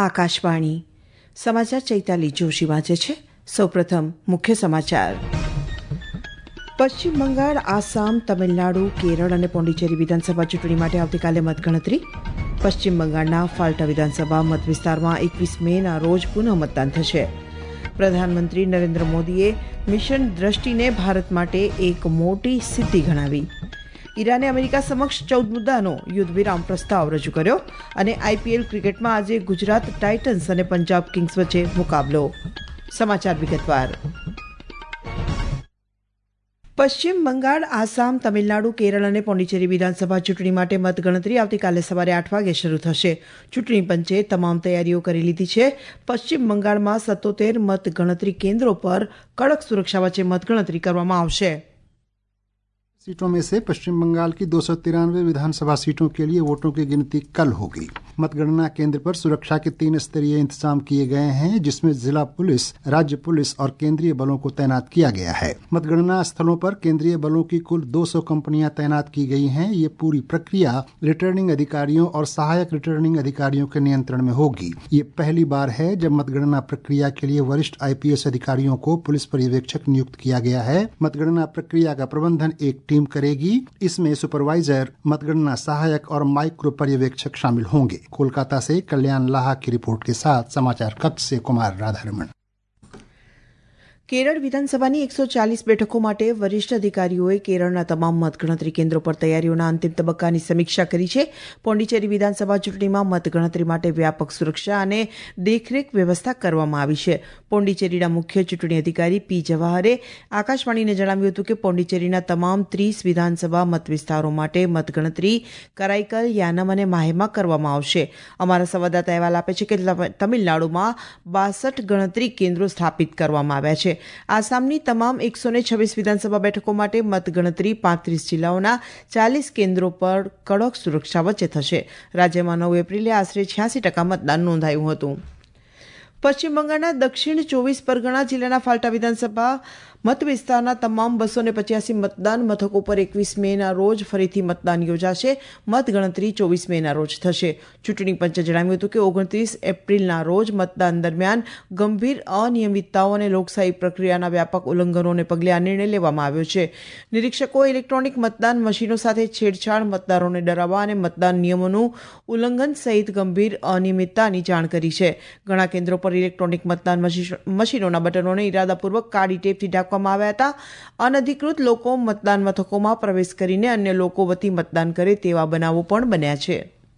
આકાશવાણી સમાચાર ચૈતાલી જોશી વાંચે છે. સૌપ્રથમ મુખ્ય સમાચાર. પશ્ચિમ બંગાળ, આસામ, તમિલનાડુ, કેરળ અને પોંડિચેરી વિધાનસભા ચૂંટણી માટે આવતીકાલે મતગણતરી. પશ્ચિમ બંગાળના ફાલ્ટા વિધાનસભા મતવિસ્તારમાં 21 મેના રોજ પુનઃ મતદાન થશે. પ્રધાનમંત્રી નરેન્દ્ર મોદીએ મિશન દ્રષ્ટિને ભારત માટે એક મોટી સિદ્ધિ ગણાવી. ઈરાને અમેરિકા સમક્ષ 14 મુદ્દાનો યુદ્ધ વિરામ પ્રસ્તાવ રજૂ કર્યો. અને આઈપીએલ ક્રિકેટમાં આજે ગુજરાત ટાઇટન્સ અને પંજાબ કિંગ્સ વચ્ચે મુકાબલો. સમાચાર વિગતવાર. પશ્ચિમ બંગાળ, આસામ, તમિલનાડુ, કેરળ અને પોંડિચેરી વિધાનસભા ચૂંટણી માટે મતગણતરી આવતીકાલે સવારે 8 વાગે શરૂ થશે. ચૂંટણી પંચે તમામ તૈયારીઓ કરી લીધી છે. પશ્ચિમ બંગાળમાં 77 મતગણતરી કેન્દ્રો પર કડક સુરક્ષા વચ્ચે મતગણતરી કરવામાં આવશે. सीटों में से पश्चिम बंगाल की 293 विधानसभा सीटों के लिए वोटों की गिनती कल होगी. मतगणना केंद्र पर सुरक्षा के 3 स्तरीय इंतजाम किए गए हैं, जिसमें जिला पुलिस, राज्य पुलिस और केंद्रीय बलों को तैनात किया गया है. मतगणना स्थलों पर केंद्रीय बलों की कुल 200 कंपनियां तैनात की गई हैं. ये पूरी प्रक्रिया रिटर्निंग अधिकारियों और सहायक रिटर्निंग अधिकारियों के नियंत्रण में होगी. ये पहली बार है जब मतगणना प्रक्रिया के लिए वरिष्ठ आईपीएस अधिकारियों को पुलिस पर्यवेक्षक नियुक्त किया गया है. मतगणना प्रक्रिया का प्रबंधन एक टीम करेगी. इसमें सुपरवाइजर, मतगणना सहायक और माइक्रो पर्यवेक्षक शामिल होंगे. कोलकाता से कल्याण लाहा की रिपोर्ट के साथ समाचार कक्ष से कुमार राधारमण. કેરળ વિધાનસભાની 140 બેઠકો માટે વરિષ્ઠ અધિકારીઓએ કેરળના તમામ મતગણતરી કેન્દ્રો પર તૈયારીઓના અંતિમ તબક્કાની સમીક્ષા કરી છે. પોંડિચેરી વિધાનસભા ચૂંટણીમાં મતગણતરી માટે વ્યાપક સુરક્ષા અને દેખરેખ વ્યવસ્થા કરવામાં આવી છે. પોંડિચેરીના મુખ્ય ચૂંટણી અધિકારી પી જવાહરે આકાશવાણીને જણાવ્યું હતું કે પોંડિચેરીના તમામ 30 વિધાનસભા મતવિસ્તારો માટે મતગણતરી કરાઈકલ, યાનમ અને માહેમાં કરવામાં આવશે. અમારા સંવાદદાતા અહેવાલ આપે છે કે તમિલનાડુમાં 62 ગણતરી કેન્દ્રો સ્થાપિત કરવામાં આવ્યા છે. આસામની તમામ 126 વિધાનસભા બેઠકો માટે મતગણતરી 35 જિલ્લાઓના 40 કેન્દ્રો પર કડક સુરક્ષા વચ્ચે થશે. રાજ્યમાં 9 એપ્રિલે આશરે 86% મતદાન નોંધાયું હતું. પશ્ચિમ બંગાળના દક્ષિણ 24 પરગણા જિલ્લાના ફાલ્ટા વિધાનસભા મતવિસ્તારના તમામ 285 મતદાન મથકો પર 21 મેના રોજ ફરીથી મતદાન યોજાશે. મતગણતરી 24 મેના રોજ થશે. ચૂંટણી પંચે જણાવ્યું હતું કે 29 એપ્રિલના રોજ મતદાન દરમિયાન ગંભીર અનિયમિતતાઓ અને લોકશાહી પ્રક્રિયાના વ્યાપક ઉલ્લંઘનોને પગલે આ નિર્ણય લેવામાં આવ્યો છે. નિરીક્ષકોએ ઇલેક્ટ્રોનિક મતદાન મશીનો સાથે છેડછાડ, મતદારોને ડરાવવા અને મતદાન નિયમોનું ઉલ્લંઘન સહિત ગંભીર અનિયમિતતાની જાણ કરી છે. ઘણા કેન્દ્રો પર ઇલેક્ટ્રોનિક મતદાન મશીનોના બટનોને ઇરાદાપૂર્વક કાળી ટેપથી ઢાંકવામાં આવ્યા હતા. અનધિકૃત લોકો મતદાન મથકોમાં પ્રવેશ કરીને અન્ય લોકો વતી મતદાન કરે તેવા બનાવો પણ બન્યા છે.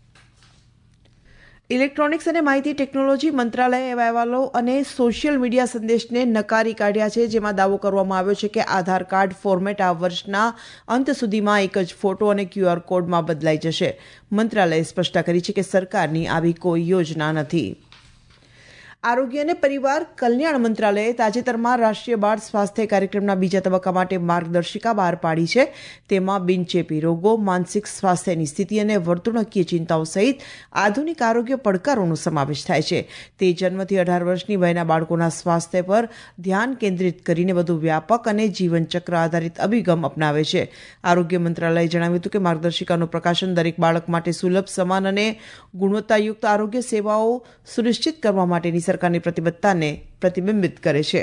ઇલેક્ટ્રોનિક્સ અને માહિતી ટેકનોલોજી મંત્રાલયે એવા અહેવાલો અને સોશિયલ મીડિયા સંદેશને નકારી કાઢ્યા છે, જેમાં દાવો કરવામાં આવ્યો છે કે આધાર કાર્ડ ફોર્મેટ આ વર્ષના અંત સુધીમાં એક જ ફોટો અને QR કોડમાં બદલાઈ જશે. મંત્રાલયે સ્પષ્ટતા કરી છે કે સરકારની આવી કોઈ યોજના નથી. આરોગ્ય અને પરિવાર કલ્યાણ મંત્રાલયે તાજેતરમાં રાષ્ટ્રીય બાળ સ્વાસ્થ્ય કાર્યક્રમના બીજા તબક્કા માટે માર્ગદર્શિકા બહાર પાડી છે. તેમાં બિનચેપી રોગો, માનસિક સ્વાસ્થ્યની સ્થિતિ અને વર્તણૂકીય ચિંતાઓ સહિત આધુનિક આરોગ્ય પડકારોનો સમાવેશ થાય છે. તે જન્મથી 18 વર્ષની વયના બાળકોના સ્વાસ્થ્ય પર ધ્યાન કેન્દ્રિત કરીને વધુ વ્યાપક અને જીવનચક્ર આધારિત અભિગમ અપનાવે છે. આરોગ્ય મંત્રાલયે જણાવ્યું હતું કે માર્ગદર્શિકાનું પ્રકાશન દરેક બાળક માટે સુલભ, સમાન અને ગુણવત્તાયુક્ત આરોગ્ય સેવાઓ સુનિશ્ચિત કરવા માટેની સરકારની પ્રતિબદ્ધતાને પ્રતિબિંબિત કરે છે.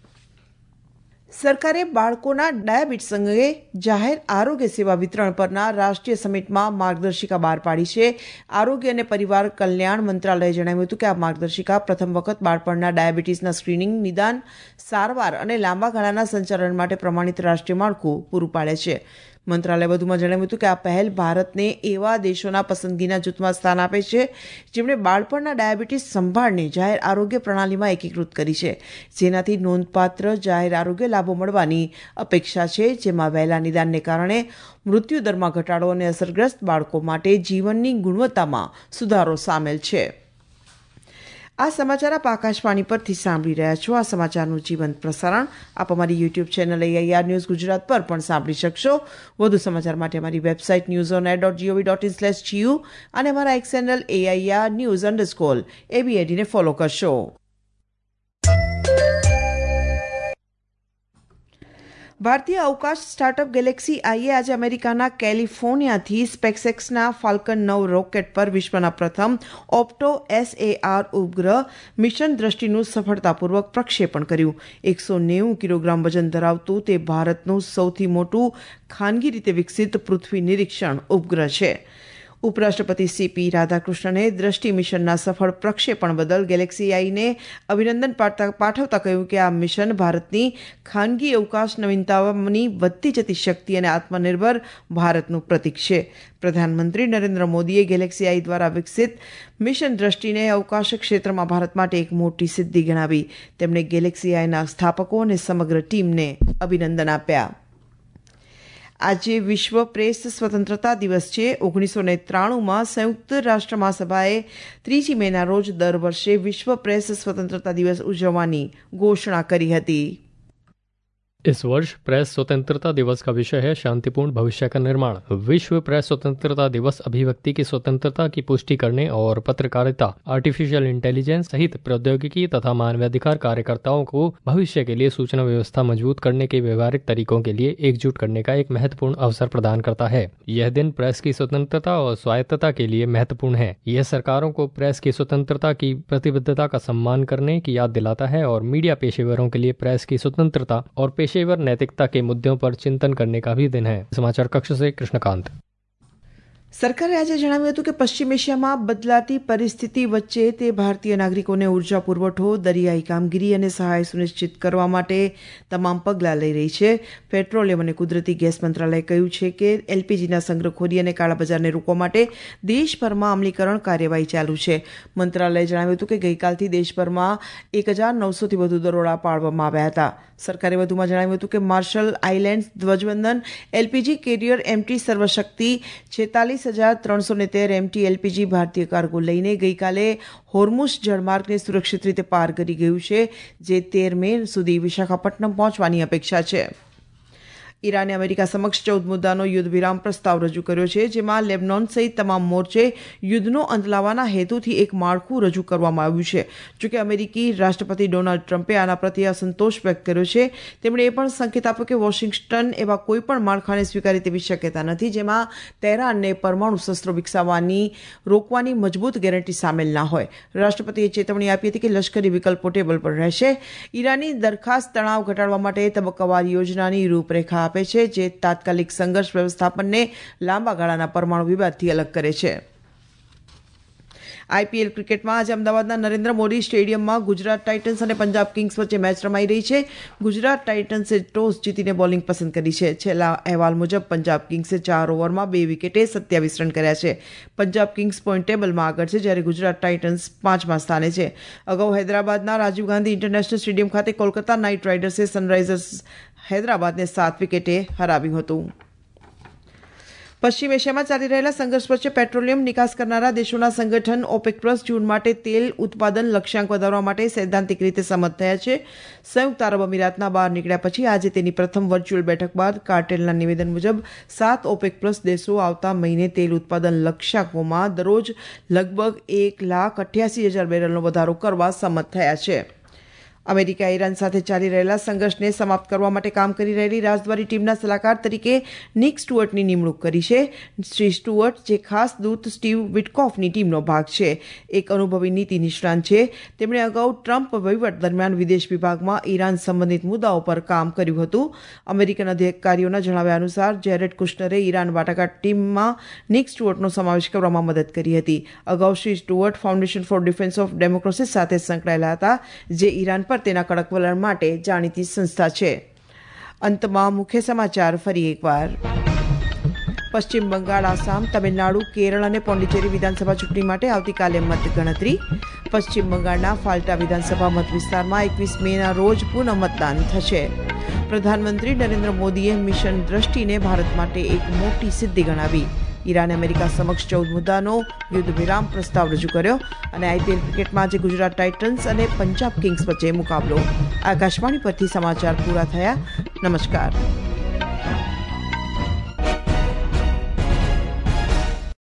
સરકારે બાળકોના ડાયાબિટીસ અંગે જાહેર આરોગ્ય સેવા વિતરણ પરના રાષ્ટ્રીય સમિટમાં માર્ગદર્શિકા બહાર પાડી છે. આરોગ્ય અને પરિવાર કલ્યાણ મંત્રાલયે જણાવ્યું હતું કે આ માર્ગદર્શિકા પ્રથમ વખત બાળપણના ડાયાબિટીસના સ્ક્રીનિંગ, નિદાન, સારવાર અને લાંબા ગાળાના સંચાલન માટે પ્રમાણિત રાષ્ટ્રીય માળખું પૂરું પાડે છે. મંત્રાલયે વધુમાં જણાવ્યું હતું કે આ પહેલ ભારતને એવા દેશોના પસંદગીના જૂથમાં સ્થાન આપે છે જેમણે બાળપણના ડાયાબિટીસ સંભાળને જાહેર આરોગ્ય પ્રણાલીમાં એકીકૃત કરી છે, જેનાથી નોંધપાત્ર જાહેર આરોગ્ય લાભો મળવાની અપેક્ષા છે, જેમાં વહેલા નિદાનને કારણે મૃત્યુદરમાં ઘટાડો અને અસરગ્રસ્ત બાળકો માટે જીવનની ગુણવત્તામાં સુધારો સામેલ છે. આ સમાચાર આપ આકાશવાણી પરથી સાંભળી રહ્યા છો. આ સમાચારનું જીવંત પ્રસારણ આપ અમારી YouTube channel AIR news Gujarat પર પણ સાંભળી શકશો. વધુ સમાચાર માટે અમારી વેબસાઇટ newsonair.gov.in/GU અને અમારા એક્સ ચેનલ AIR_news_ ને ફોલો કરશો. ભારતીય અવકાશ સ્ટાર્ટઅપ ગેલેક્સી આઈએ આજે અમેરિકાના કેલિફોર્નિયાથી સ્પેસએક્સના ફાલ્કન 9 રોકેટ પર વિશ્વના પ્રથમ ઓપ્ટો SAR ઉપગ્રહ મિશન દ્રષ્ટિનું સફળતાપૂર્વક પ્રક્ષેપણ કર્યું. 190 કિલોગ્રામ વજન ધરાવતું તે ભારતનું સૌથી મોટું ખાનગી રીતે વિકસિત પૃથ્વી નિરીક્ષણ ઉપગ્રહ છે. ઉપરાષ્ટ્રપતિ CP રાધાકૃષ્ણને દ્રષ્ટિ મિશનના સફળ પ્રક્ષેપણ બદલ ગેલેક્સી આઈને અભિનંદન પાઠવતા કહ્યું કે આ મિશન ભારતની ખાનગી અવકાશ નવીનતાઓની વધતી જતી શક્તિ અને આત્મનિર્ભર ભારતનું પ્રતીક છે. પ્રધાનમંત્રી નરેન્દ્ર મોદીએ ગેલેક્સી આઈ દ્વારા વિકસિત મિશન દ્રષ્ટિને અવકાશ ક્ષેત્રમાં ભારત માટે એક મોટી સિદ્ધિ ગણાવી. તેમણે ગેલેક્સી આઈના સ્થાપકો અને સમગ્ર ટીમને અભિનંદન આપ્યા. આજે વિશ્વ પ્રેસ સ્વતંત્રતા દિવસ છે. 1993માં સંયુક્ત રાષ્ટ્ર મહાસભાએ 3 મેના રોજ દર વર્ષે વિશ્વ प्रेस स्वतंत्रता दिवस उजवવાની घोषणा કરી હતી. इस वर्ष प्रेस स्वतंत्रता दिवस का विषय है शांतिपूर्ण भविष्य का निर्माण. विश्व प्रेस स्वतंत्रता दिवस अभिव्यक्ति की स्वतंत्रता की पुष्टि करने और पत्रकारिता, आर्टिफिशियल इंटेलिजेंस सहित प्रौद्योगिकी तथा मानवाधिकार कार्यकर्ताओं को भविष्य के लिए सूचना व्यवस्था मजबूत करने के व्यवहारिक तरीकों के लिए एकजुट करने का एक महत्वपूर्ण अवसर प्रदान करता है. यह दिन प्रेस की स्वतंत्रता और स्वायत्तता के लिए महत्वपूर्ण है. यह सरकारों को प्रेस की स्वतंत्रता की प्रतिबद्धता का सम्मान करने की याद दिलाता है और मीडिया पेशेवरों के लिए प्रेस की स्वतंत्रता और पेशेवर नैतिकता के मुद्दों पर चिंतन करने का भी दिन है. समाचार कक्ष से कृष्णकांत. સરકારે આજે જણાવ્યું હતું કે પશ્ચિમ એશિયામાં બદલાતી પરિસ્થિતિ વચ્ચે તે ભારતીય નાગરિકોને ઉર્જા પુરવઠો, દરિયાઈ કામગીરી અને સહાય સુનિશ્ચિત કરવા માટે તમામ પગલાં લઈ રહી છે. પેટ્રોલિયમ અને કુદરતી ગેસ મંત્રાલયે કહ્યું છે કે એલપીજીના સંગ્રહખોરી અને કાળાબજારને રોકવા માટે દેશભરમાં અમલીકરણ કાર્યવાહી ચાલુ છે. મંત્રાલયે જણાવ્યું હતું કે ગઈકાલથી દેશભરમાં 1900થી વધુ દરોડા પાડવામાં આવ્યા હતા. સરકારે વધુમાં જણાવ્યું હતું કે માર્શલ આઇલેન્ડ્સ ધ્વજવંદન LPG carrier MT Sarvashakti 46,313 MT LPG ભારતીય કાર્ગો લઈને ગઈકાલે હોર્મુઝ જળમાર્ગને સુરક્ષિત રીતે પાર કરી ગયું છે, જે 13 મે સુધી વિશાખાપટ્ટનમ પહોંચવાની અપેક્ષા છે. ઈરાને અમેરિકા સમક્ષ 14 મુદ્દાનો યુદ્ધ વિરામ પ્રસ્તાવ રજૂ કર્યો છે, જેમાં લેબનોન સહિત તમામ મોરચે યુદ્ધનો અંત લાવવાના હેતુથી એક માળખું રજૂ કરવામાં આવ્યું છે. જોકે અમેરિકી રાષ્ટ્રપતિ ડોનાલ્ડ ટ્રમ્પે આના પ્રત્યે અસંતોષ વ્યક્ત કર્યો છે. તેમણે એ પણ સંકેત આપ્યો કે વોશિંગ્ટન એવા કોઈ પણ માળખાને સ્વીકારે તેવી શક્યતા નથી જેમાં તેહરાનને પરમાણુ શસ્ત્રો વિકસાવવાની રોકવાની મજબૂત ગેરંટી સામેલ ના હોય. રાષ્ટ્રપતિએ ચેતવણી આપી હતી કે લશ્કરી વિકલ્પો ટેબલ પર રહેશે. ઈરાનની દરખાસ્ત તણાવ ઘટાડવા માટે તબક્કાવાર યોજનાની રૂપરેખા આપે છે, જે તાત્કાલિક સંઘર્ષ વ્યવસ્થાપનને લાંબા ગાળાના પરમાણુ વિવાદથી અલગ કરે છે. IPL ક્રિકેટમાં આજે અમદાવાદના નરેન્દ્ર મોદી સ્ટેડિયમમાં ગુજરાત ટાઇટન્સ અને પંજાબ કિંગ્સ વચ્ચે મેચ રમાઈ રહી છે. ગુજરાત ટાઇટન્સે ટોસ જીતીને બોલિંગ પસંદ કરી છે. છેલ્લા અહેવાલ મુજબ પંજાબ કિંગ્સે 4 ઓવરમાં 2 વિકેટે 27 રન કર્યા છે. પંજાબ કિંગ્સ પોઈન્ટ ટેબલમાં આગળ છે, જ્યારે ગુજરાત ટાઇટન્સ 5મા સ્થાને છે. અગાઉ હૈદરાબાદના રાજીવ ગાંધી ઇન્ટરનેશનલ સ્ટેડિયમ ખાતે કોલકાતા નાઇટ રાઇડર્સે સનરાઇઝર્સ હૈદરાબાદને 7 વિકેટે હરાવ્યું હતું. પશ્ચિમ એશિયામાં ચાલી રહેલા સંઘર્ષ વચ્ચે પેટ્રોલિયમ નિકાસ કરનારા દેશોના સંગઠન OPEC પ્લસ જૂન માટે તેલ ઉત્પાદન લક્ષ્યાંક વધારવા માટે સૈદ્ધાંતિક રીતે સંમત થયા છે. સંયુક્ત આરબ અમીરાતના બહાર નીકળ્યા પછી આજે તેની પ્રથમ વર્ચ્યુઅલ બેઠક બાદ કાર્ટેલના નિવેદન મુજબ 7 OPEC પ્લસ દેશો આવતા મહિને તેલ ઉત્પાદન લક્ષ્યાંકોમાં દરરોજ લગભગ 1,88,000 બેરલનો વધારો કરવા સંમત થયા છે. અમેરિકા ઈરાન સાથે ચાલી રહેલા સંઘર્ષને સમાપ્ત કરવા માટે કામ કરી રહેલી રાજદ્વારી ટીમના સલાહકાર તરીકે નિક સ્ટુઅર્ટની નિમણૂક કરી છે. શ્રી સ્ટુઅર્ટ, જે ખાસ દૂત સ્ટીવ વિટકોફની ટીમનો ભાગ છે, એક અનુભવી નીતિ નિષ્ણાંત છે. તેમણે અગાઉ ટ્રમ્પ વહીવટ દરમિયાન વિદેશ વિભાગમાં ઈરાન સંબંધિત મુદ્દાઓ પર કામ કર્યું હતું. અમેરિકન અધિકારીઓના જણાવ્યા અનુસાર જેરેડ કુશનરે ઈરાન વાટાઘાટ ટીમમાં નિક સ્ટુઅર્ટનો સમાવેશ કરવામાં મદદ કરી હતી. અગાઉ Shri Stuart foundation for defence of democracy સાથે સંકળાયેલા હતા, જે ઈરાન પર તેના કડક વલણ માટે જાણીતી સંસ્થા છે. અંતમાં મુખ્ય સમાચાર ફરી એકવાર. પશ્ચિમ બંગાળ, આસામ, તમિલનાડુ, કેરળ અને પોંડિચેરી વિધાનસભા ચૂંટણી માટે આવતીકાલે મતગણતરી. પશ્ચિમ બંગાળના ફાલ્ટા વિધાનસભા મત વિસ્તારમાં 21 મેના રોજ પુનઃ મતદાન થશે. પ્રધાનમંત્રી નરેન્દ્ર મોદીએ મિશન દ્રષ્ટિને ભારત માટે એક મોટી સિદ્ધિ ગણાવી. ઈરાને અમેરિકા સમક્ષ 14 મુદ્દાનો યુદ્ધ વિરામ પ્રસ્તાવ રજૂ કર્યો. અને IPL ક્રિકેટમાં આજે ગુજરાત ટાઇટન્સ અને પંજાબ કિંગ્સ વચ્ચે મુકાબલો. આકાશવાણી પરથી સમાચાર પૂરા થયા. નમસ્કાર.